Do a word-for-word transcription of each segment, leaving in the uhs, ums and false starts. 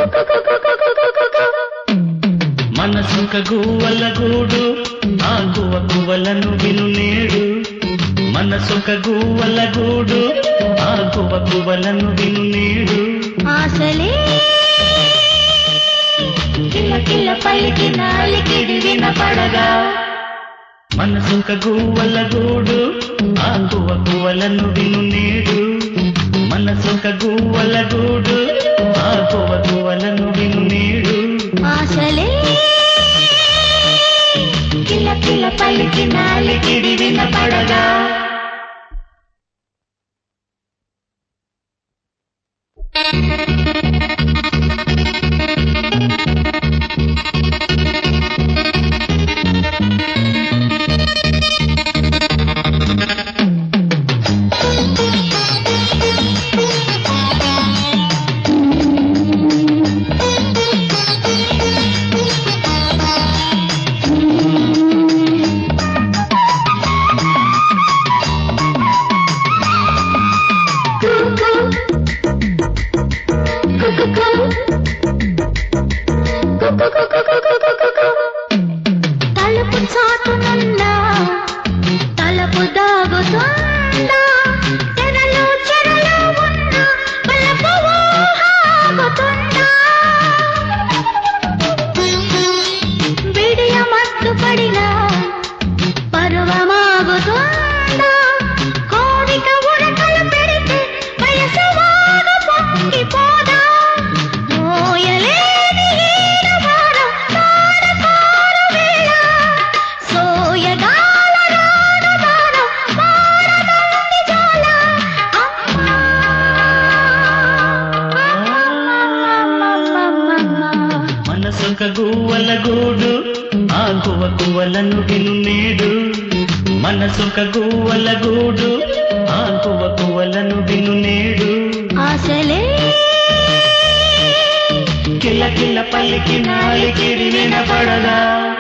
మనసొక గువ్వల గూడు ఆ గువ్వ గువ్వలను విను నేడు మనసొక గువ్వల గూడు ఆ గువ్వ గువ్వలను విను నేడు ఆశలే కిల్ల కిల్ల పలికిన అలికిడి వినపడగా మనసొక గువ్వల గూడు ఆ గువ్వ గువ్వలను విను నేడు మనసొక గువ్వల గూడు ఆ గువ్వ గువ్వలను విను నేడు ఆశలే కిల్ల కిల్ల పలికిన అలికిడి వినపడగా తలుపు చాటునున్నా తలుపు దాగుతుందా తెరలు చెరలు ఉన్న బలపు ఊహాగుతుందా బిడియ మత్తు పడిన పరువమాగుతుందా కోరిక ఉరకలు పెడితే వయసు వాగ పొంగిపోదా మోయలేని ఈడవారం తారకారు వేళ సోయగాల రాగదారం మారదంది జాల మనసొక గువ్వల గూడు ఆ గువ్వ గువ్వలను విను నేడు మనసొక గువ్వల గూడు ఆ గువ్వ గువ్వలను విను నేడు ఆశలే కిల్ల కిల్ల పలికిన అలికిడి వినపడదా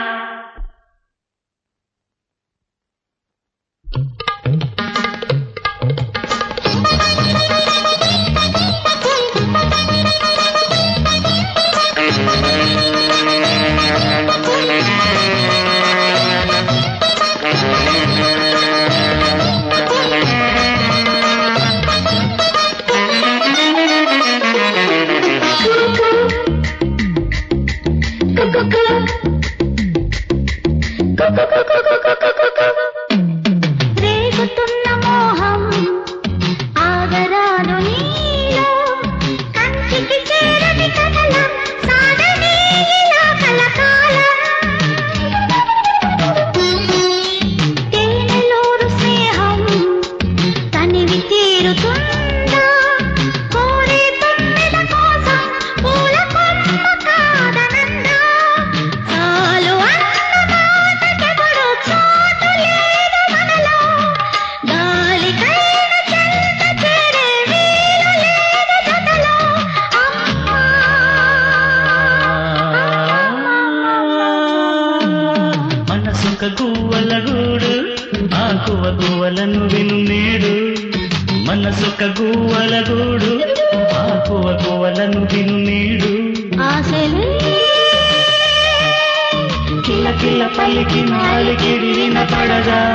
రేగుతున్న మోహం ఆగరాను నీలో కంటికి చేరని కథల సాగని ఇలా కలకాలం తేనెలూరు స్నేహం తనివి తీరుతుందా కోరే తొమ్మిద కోసం పూల కొమ్మ కాదనందా చాలు అన్న మాటకెవడు చోటు లేదు మనలో గాలికైన చెంత చేరే వీలు లేదు జతలో మనసొక గువ్వల గూడు ఆ గువ్వ గువ్వలను విను నేడు మనసొక గువ్వల గూడు ఆ గువ్వ గువ్వలను విను నేడు ఆశలే కిల్ల కిల్ల పలికిన అలికిడి వినపడగా